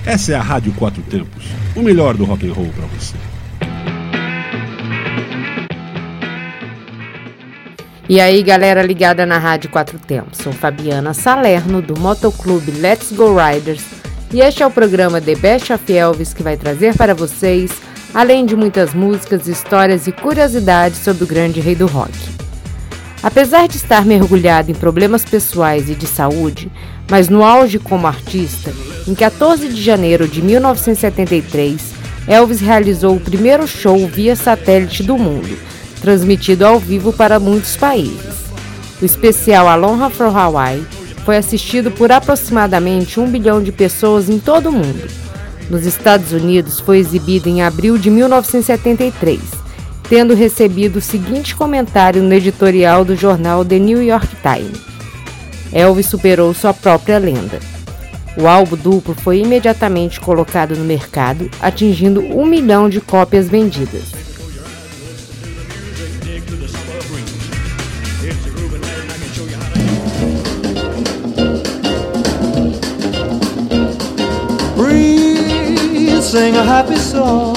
Essa é a Rádio Quatro Tempos, o melhor do rock and roll para você. E aí, galera ligada na Rádio Quatro Tempos, sou Fabiana Salerno do Motoclube Let's Go Riders e este é o programa The Best of Elvis que vai trazer para vocês, além de muitas músicas, histórias e curiosidades sobre o grande rei do rock. Apesar de estar mergulhado em problemas pessoais e de saúde, mas no auge como artista, em 14 de janeiro de 1973, Elvis realizou o primeiro show via satélite do mundo, transmitido ao vivo para muitos países. O especial Aloha from Hawaii foi assistido por aproximadamente 1 bilhão de pessoas em todo o mundo. Nos Estados Unidos foi exibido em abril de 1973, tendo recebido o seguinte comentário no editorial do jornal The New York Times: Elvis superou sua própria lenda. O álbum duplo foi imediatamente colocado no mercado, atingindo 1 milhão de cópias vendidas. Breathe, sing a happy song.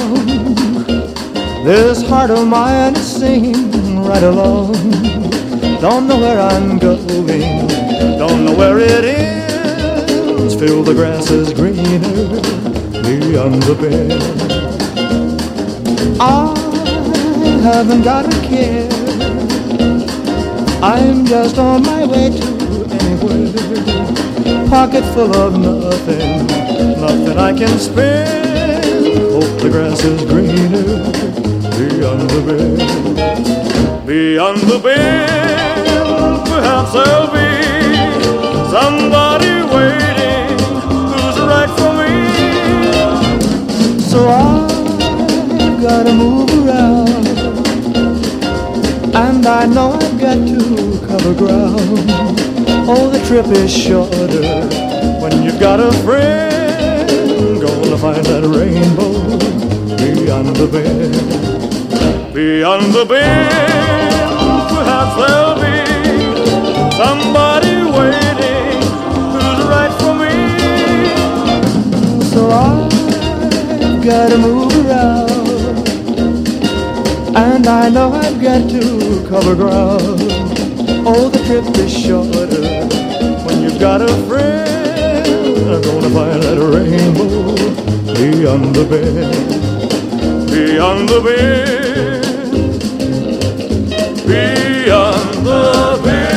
This heart of mine is singing right along. Don't know where I'm going, don't know where it is. Feel the grass is greener beyond the bend. I haven't got a care, I'm just on my way to anywhere. Pocket full of nothing, nothing I can spend. Hope the grass is greener beyond the bend. Beyond the bend, perhaps there'll be somebody waiting who's right for me. So I've gotta move around, and I know I've got to cover ground. Oh, the trip is shorter when you've got a friend. Gonna find that rainbow beyond the bend. Beyond the bend, perhaps there'll be somebody waiting who's right for me. So I've gotta move around, and I know I've got to cover ground. Oh, the trip is shorter when you've got a friend. I'm gonna find that rainbow beyond the bend. Beyond the bend, beyond the bend.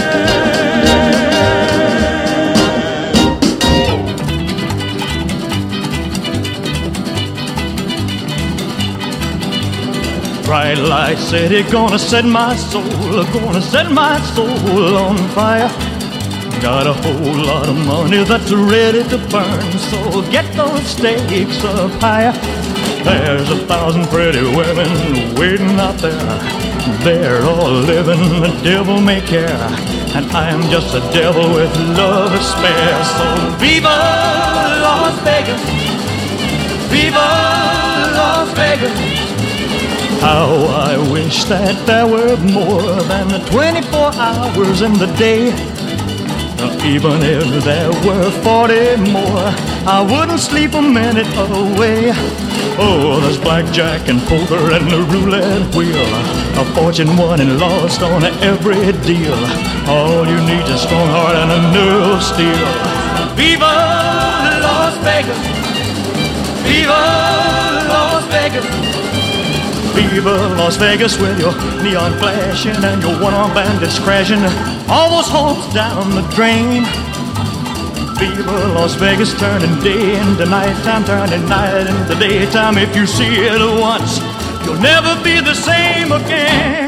Bright light city, gonna set my soul, gonna set my soul on fire. Got a whole lot of money that's ready to burn, so get those stakes up higher. There's 1,000 pretty women waiting out there. They're all living the devil may care, and I'm just a devil with love to spare. So viva Las Vegas, viva Las Vegas. How I wish that there were more than the 24 hours in the day. Even if there were 40 more, I wouldn't sleep a minute away. Oh, there's blackjack and poker and the roulette wheel, a fortune won and lost on every deal. All you need is a strong heart and a nerve of steel. Viva Las Vegas, viva Las Vegas. Viva Las Vegas with your neon flashing and your one-armed bandits crashing all those hopes down the drain. Viva Las Vegas, turning day into nighttime, turning night into daytime. If you see it once, you'll never be the same again.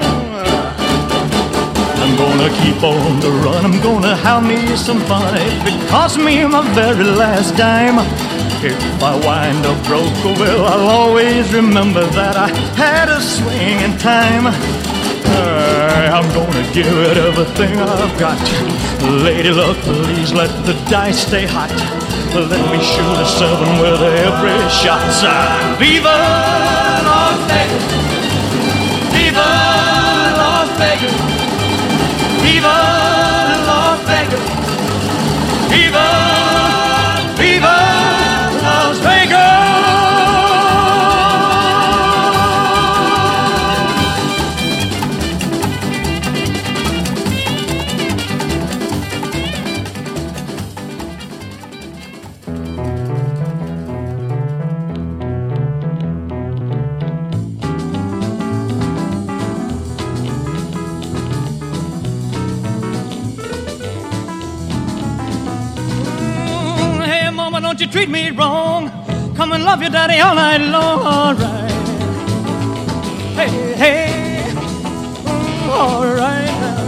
I'm gonna keep on the run, I'm gonna have me some fun. If it costs me my very last dime, if I wind up broke, well, I'll always remember that I had a swing in time. I'm gonna give it everything I've got. Lady luck, please let the dice stay hot. Let me shoot a 7 with every shot. Viva Las Vegas, viva Las Vegas, viva Las Vegas, viva, viva Las don't you treat me wrong. Come and love your daddy all night long. All right. Hey, hey. All right now.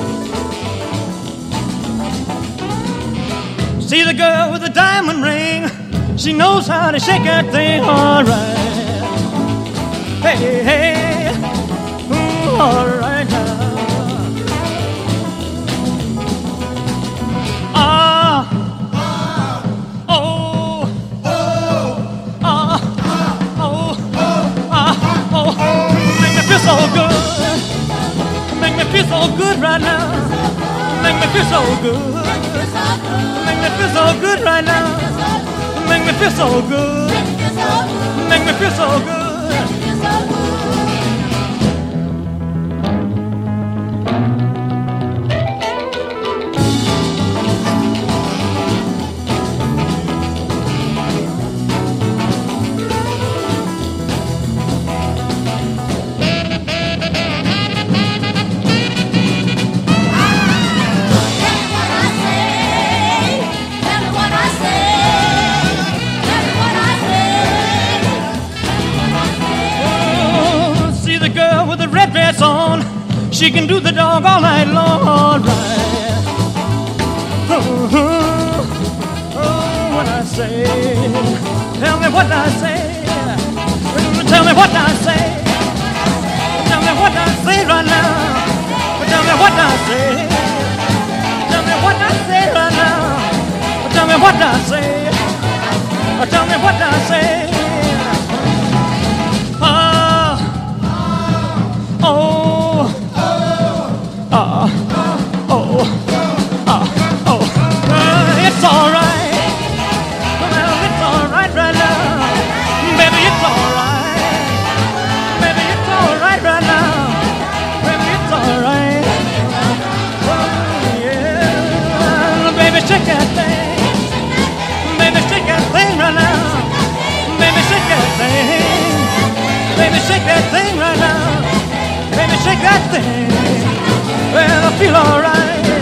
See the girl with the diamond ring. She knows how to shake that thing. All right. Hey, hey. All right now. So good, make me feel so good right now. Make me feel so good, make me feel so good right now. Make me feel so good, make me feel so good. She can do the dog all night long, all right. Oh, what I say, tell me what I say, tell me what I say, tell me what I say right now, tell me what I say, tell me what I say right now, tell me what I say, tell me what I say. It's alright. Well, it's alright right now. Baby, it's alright. Baby, it's alright right now. Baby, it's alright. Oh, yeah. Baby, shake that thing. Baby, shake that thing right now. Baby, shake that thing. Baby, shake that thing right now. Baby, shake that thing. Well, I feel alright.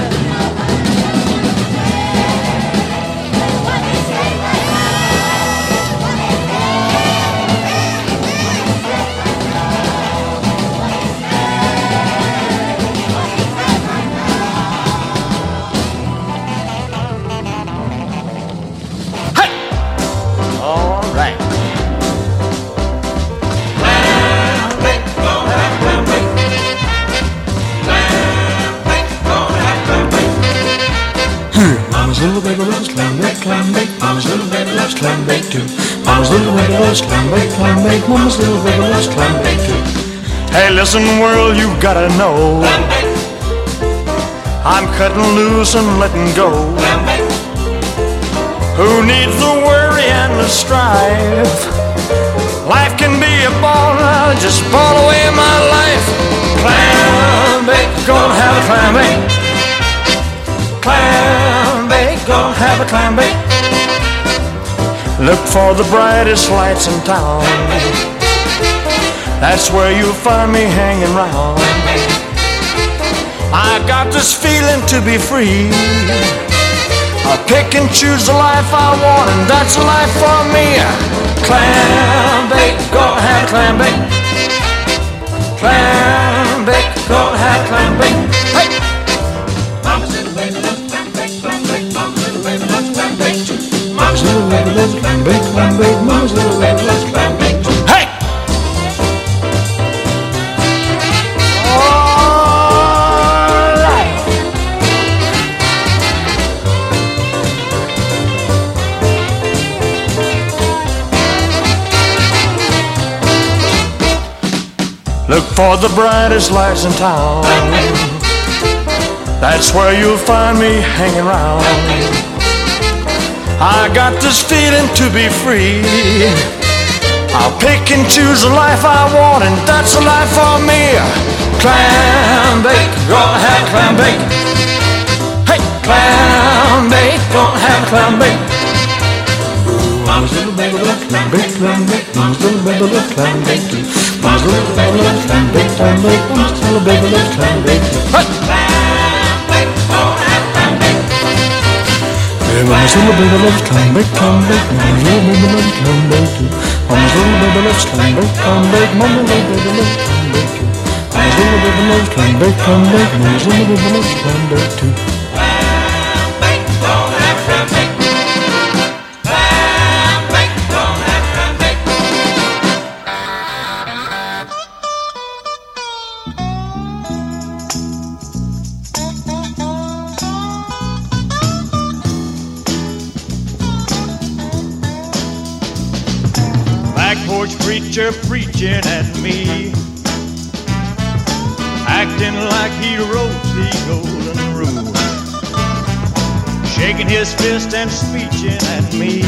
Little baby loves clam bake, clam bake. Mama's little baby loves clam bake too. Mama's little baby loves clam bake, clam bake. Mama's little baby loves clam bake too. Hey, listen, world, you've gotta know, I'm cutting loose and letting go. Who needs the worry and the strife? Life can be a ball, I'll just ball away my life. Clam bake, gonna have a clam bake. Clam bake, gonna have a clam bake. Look for the brightest lights in town. That's where you'll find me hanging round. I got this feeling to be free. I'll pick and choose the life I want, and that's a life for me. Clam bake, gonna have a clam bake. Clam bake, gonna have a clam bake. Hey! Mama's little baby loves clam bake, clam bake. Mama's little baby loves clam bake too. Mama's little baby loves clam bake, clam bake. Mama's little baby loves clam bake too. Hey! All right. Look for the brightest lights in town. That's where you'll find me hanging around. I got this feeling to be free. I'll pick and choose the life I want, and that's a life for me. Clam bake, gonna have a clam bake. Hey, clam bake, gonna have a clam bake. Mama's little baby loves clam bake, clam bake. Mama's little baby loves clam bake too. Mama's little baby loves clam bake, clam bake. Mama's little baby loves clam bake too. Hey. Mama's little baby loves come back, Mama's little baby loves come back too. Mama's little baby loves come back, Mama's little baby loves come back too. Mama's little baby loves come back, Mama's little baby loves come back too. Preacher preaching at me, acting like he wrote the golden rule, shaking his fist and speeching at me,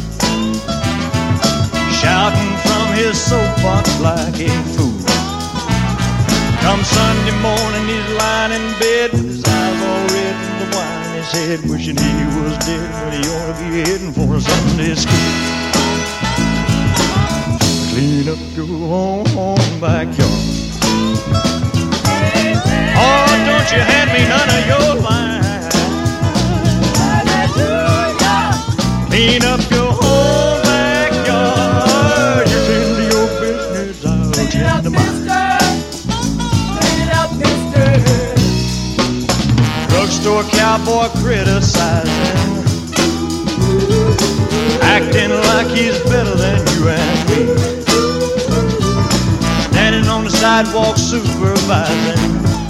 shouting from his soapbox like a fool. Come Sunday morning he's lying in bed with his eyes all red and the wine in his head, wishing he was dead when he ought to be heading for Sunday school. Clean up your own backyard. Oh, don't you hand me none of your line. Clean up your own backyard. You tend to your business, I'll tend to mine. Clean up, mister. Drugstore cowboy criticizing, acting like he's better than you and me. Standing on the sidewalk supervising,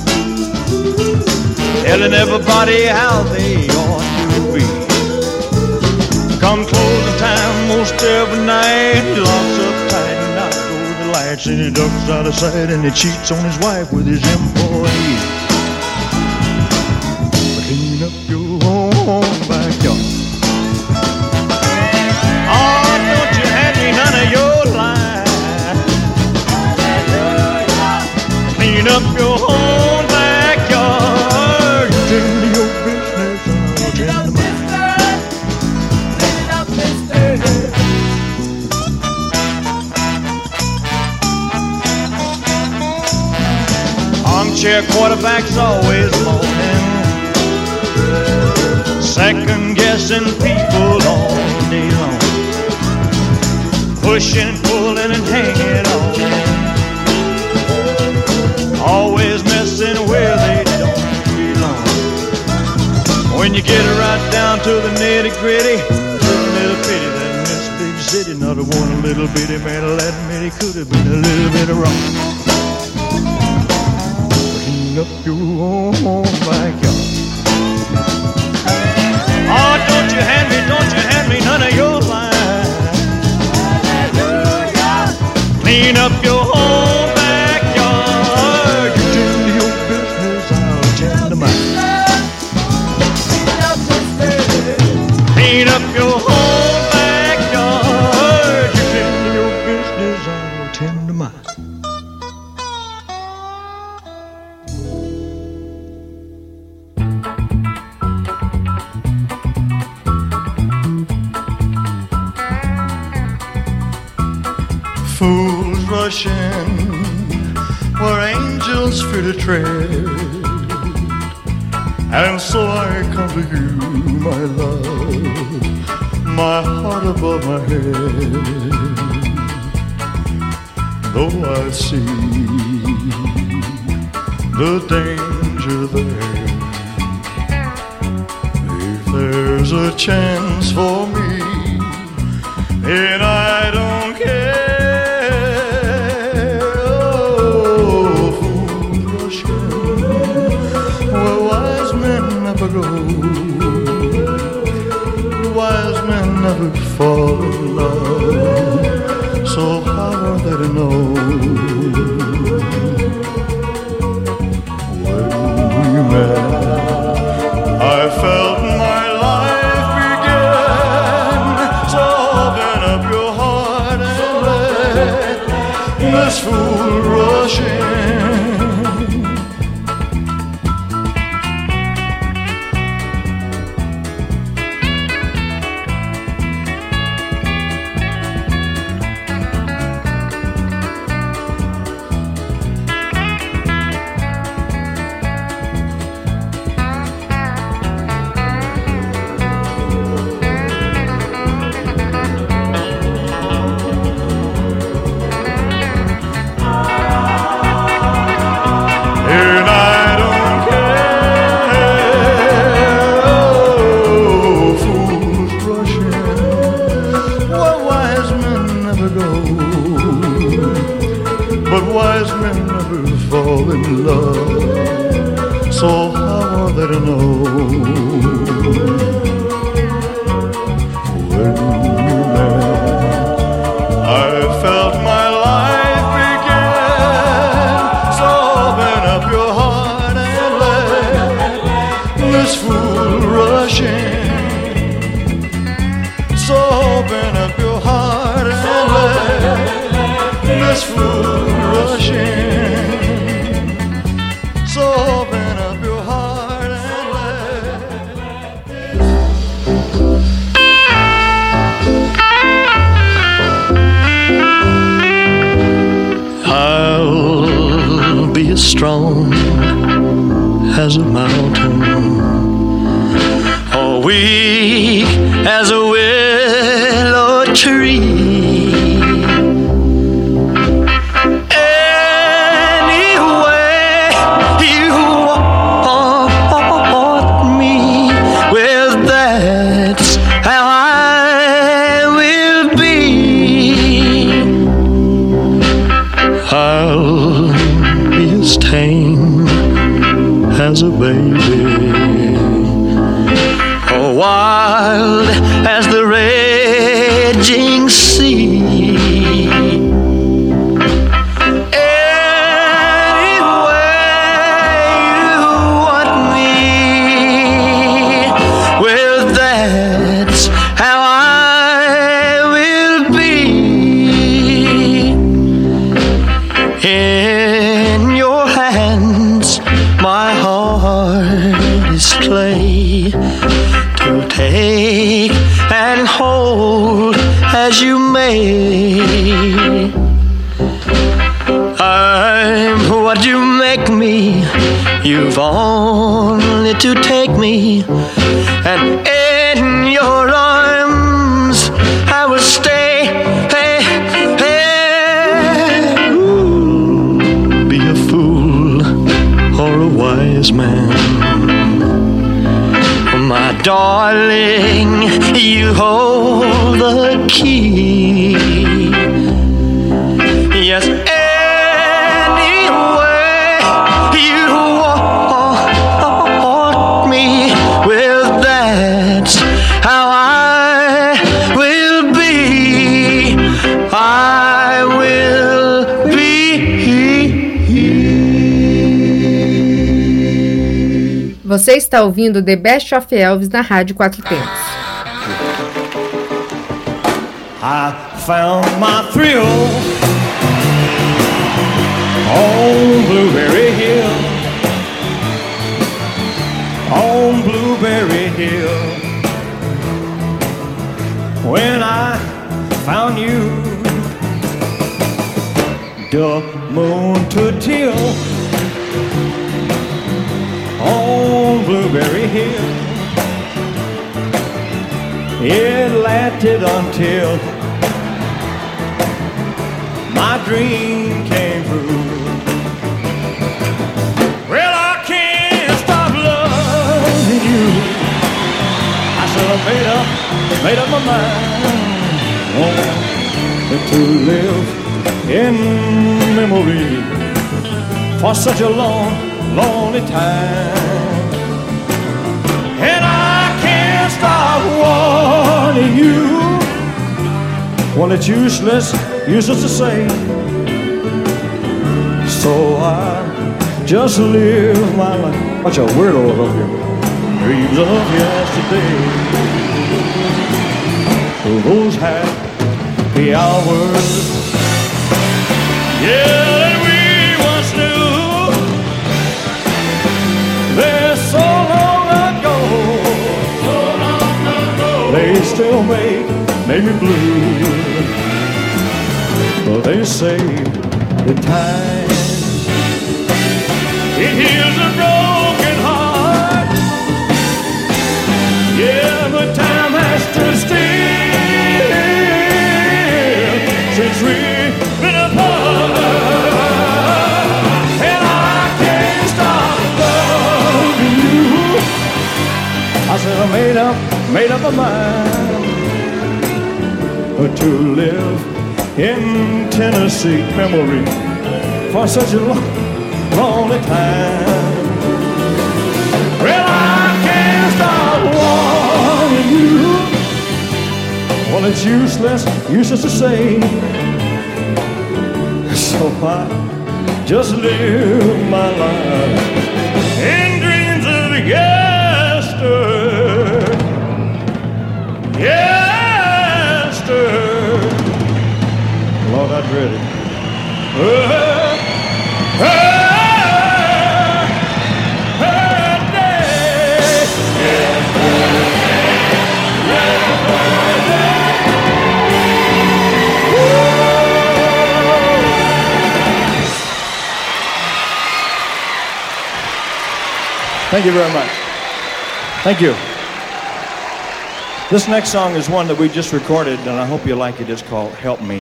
telling everybody how they ought to be. Come closing time most every night, he locks up tight and knocks over the lights, and he ducks out of sight and he cheats on his wife with his employee. Clean up your own backyard. Oh, don't you hand me none of your line. Clean up your own backyard. You tend to your business, I'll tend to mine. Clean up, mister. Armchair quarterback's always moaning, second guessing people all day long, pushing, pulling, and hanging on. Always messing where they don't belong. When you get it right down to the nitty-gritty, it's a little pity that in this big city, not a one little bitty man will admit he could have been a little bit wrong. Clean up your own backyard. Oh, don't you hand me none of your line. Clean up your own backyard. You tend to your business, I'll tend to mine. Clean up your own backyard. You tend to your business, I'll tend to mine. Fools rush in where angels fear to tread, and so I come to you, my love, my heart above my head. Though I see the danger there, if there's a chance for me, and I don't care. Go. Wise men never fall in love, so how are they to know? When we met, I felt my life begin. So open up your heart and let this fool rush in. in love, so I wanted to know when you left. I felt my life began. So open up your heart and let this fool rush in. So open up your heart and let this fool rush in. So open up your heart and let I'll be as strong as a mountain, or weak as a willow tree. Any way you want me, well, that's how I will be. I'll be as tame as a baby, or wild as the raging sea. Any way you want me, well, that's how I will be. In your hands my heart is clay, to take and hold as you may. I'm what you make me, you've only to take me, and in your arms I will stay. Hey, hey. Ooh, be a fool or a wise man, my darling, you hold the key. Yes, any way you want me, well, that's how I will be. I will be. Você está ouvindo The Best of Elvis na Rádio Quatro Tempos. I found my thrill on Blueberry Hill, on Blueberry Hill. When I found you, the moon to till on Blueberry Hill. It lasted until my dream came true. Well, I can't stop loving you. I said I made up my mind to live in memory for such a long, lonely time. And I can't stop wanting you. Well, it's useless to say. So I just live my life. Bunch of weirdos up here. Dreams of yesterday. Those happy hours, yeah, that we once knew. They're so long ago. They still make me blue. But they say the time it heals a broken heart. Yeah, but time has stood still since we've been apart. And I can't stop loving you. I said I made up my mind to live in Tennessee memory for such a long the time. Well, I can't stop wanting you. Well, it's useless to say. So I just live my life in dreams of yesterday. Lord, I dread it. Thank you very much. Thank you. This next song is one that we just recorded, and I hope you like it. It's called Help Me.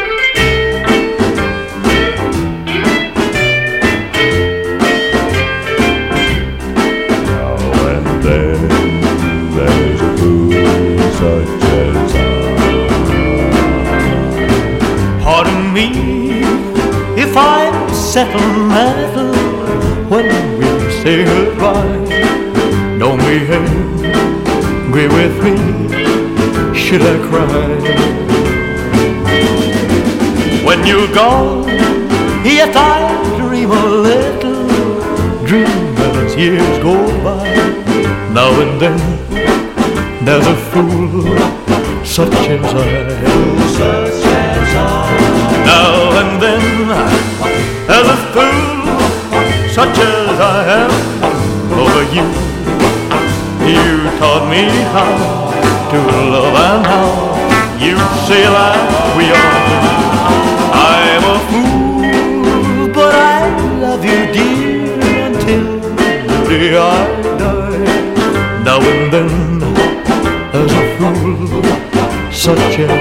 Now and then there's a fool such as I. Pardon me if I sentimental when we say goodbye. Don't be angry with me, should I cry? When you're gone, yet I dream a little dream as years go by. Now and then there's a fool such as I. Now and then there's a fool such as I am over you. You taught me how to love and how you say that we are two. I'm a fool, but I love you, dear, until the day I die. Now and then there's a fool such as I.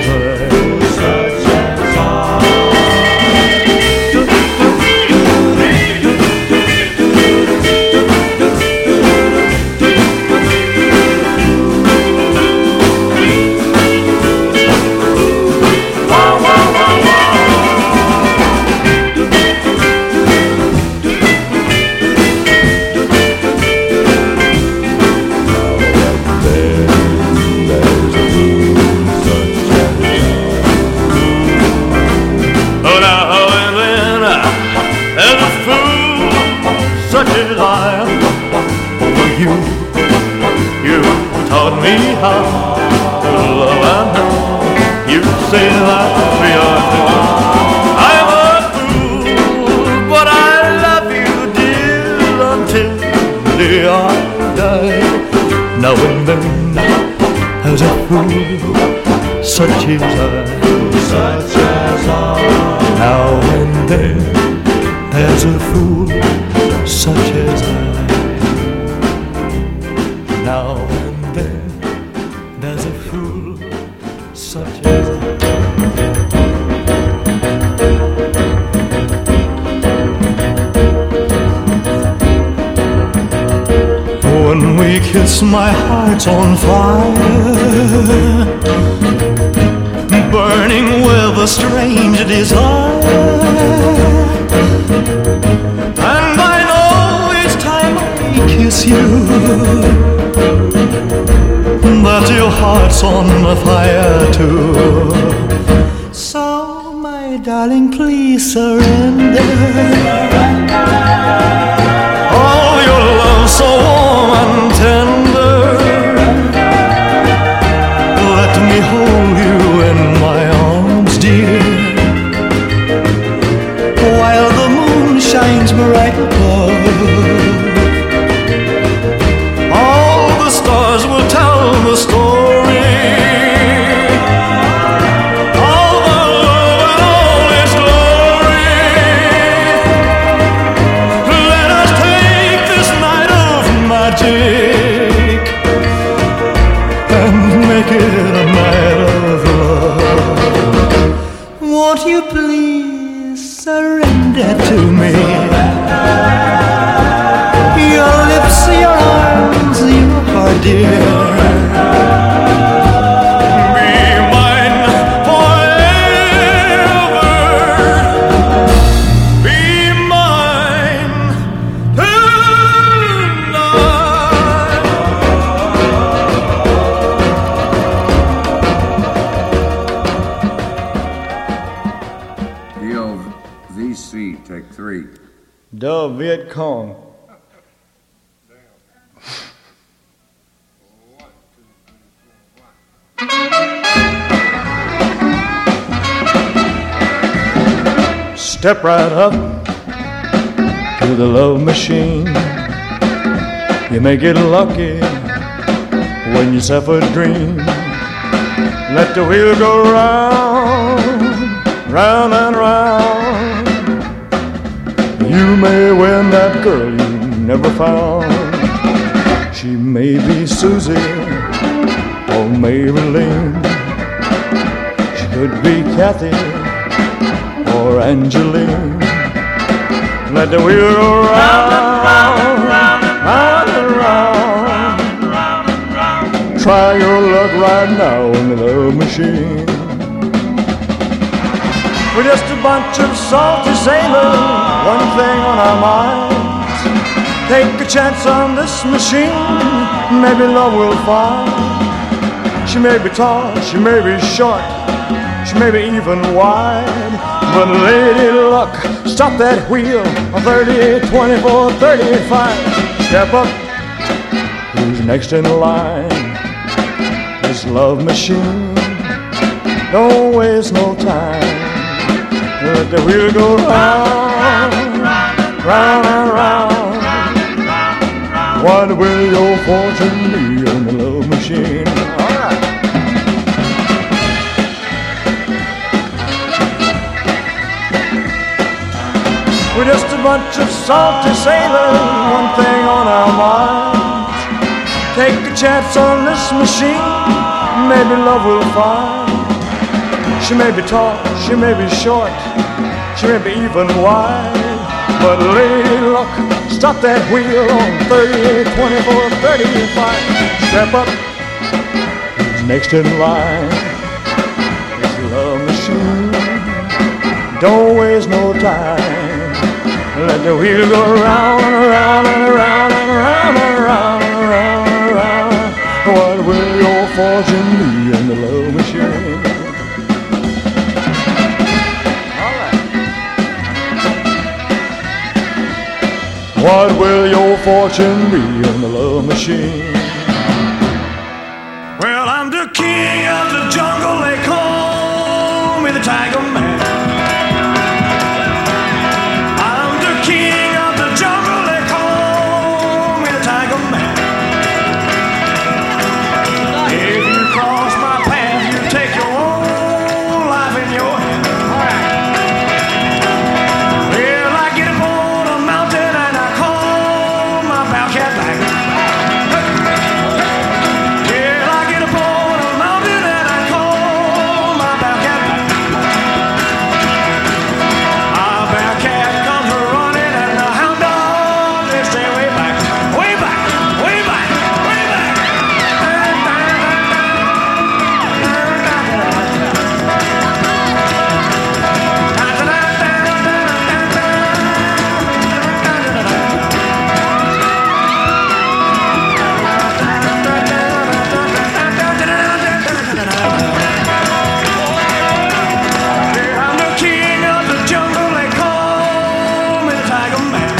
You taught me how to love and know. You say that we are two. I'm a fool, but I love you, dear, until the day I die. Now and then there's a fool such as I. Now and then there's a fool such as I. Now and then there's a fool such as I. When we kiss, my heart's on fire, burning with a strange desire. And I know each time I kiss you that your heart's on fire too. So, my darling, please surrender. Oh, your love so warm and tender. Let me hold you in my arms, dear, while the moon shines bright above. All the stars will tell the story. All the love and all its glory. Let us take this night of magic and make it a night of love. take 3. The Viet Cong. Step right up to the love machine. You may get lucky when you suffer a dream. Let the wheel go round, round and round. You may win that girl you never found. She may be Susie or Maybelline. She could be Kathy or Angeline. Let the wheel go round and round, round and round. Try your luck right now in the love machine. We're just a bunch of salty sailors, one thing on our minds. Take a chance on this machine, maybe love will find. She may be tall, she may be short, she may be even wide, but lady luck, stop that wheel on 38, 24, 35. Step up, who's next in line? This love machine, don't waste no time. Let the wheel go round, round and round. What will your fortune be on the love machine? All right. We're just a bunch of salty sailors, one thing on our minds. Take a chance on this machine, maybe love will find. She may be tall, she may be short, she may be even wide, but lady luck, stop that wheel on 38, 24, 35. Step up, who's next in line? It's the love machine, don't waste no time. Let the wheel go round and around and around and around and around and around and around. What will your fortune be in the love machine? What will your fortune be in the love machine? Well, I'm the king of the jungle, they call me the Tiger Man. I'm the king of the jungle, they call me the Tiger Man. If you cross my path, you take your own life in your hand. Well, I get up on a mountain and I call my bobcat back. Yeah, I get up on a mountain and I call my bobcat back. Our bobcat comes running and the hound dogs, they stay way back, way back, way back, way back. I'm the king of the jungle, they call me the Tiger Man.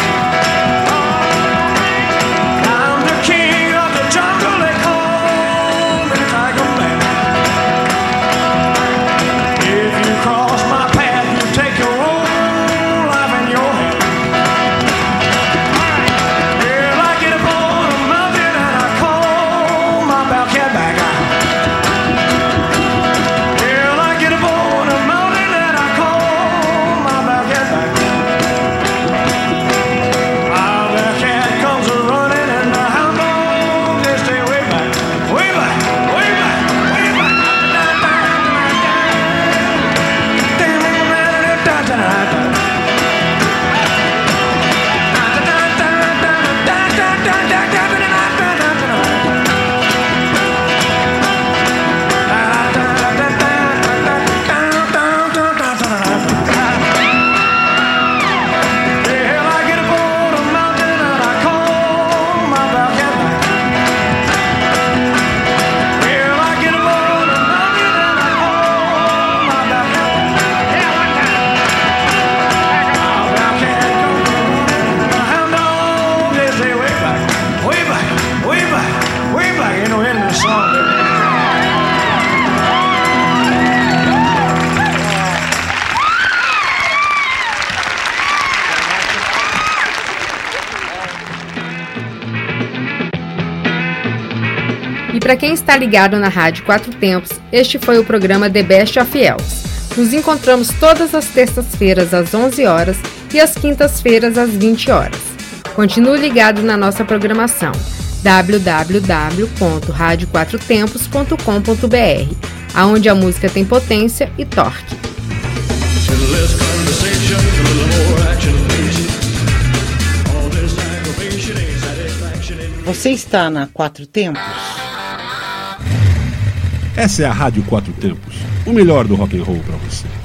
I'm the king of the jungle, they call me the Tiger Man. If you cross my path, you take your own life in your hand. Well, I get up on a mountain and I call my bobcat back. Well, I get up on a mountain and I call my bobcat back. Our bobcat comes running and the hound dogs, they stay way back, way back, way back, way back. para quem está ligado na Rádio Quatro Tempos, este foi o programa The Best of Elvis. Nos encontramos todas as terças-feiras às 11 horas e às quintas-feiras às 20 horas. Continue ligado na nossa programação www.radioquatrotempos.com.br, aonde a música tem potência e torque. Você está na Quatro Tempos? Essa é a Rádio Quatro Tempos, o melhor do rock and roll para você.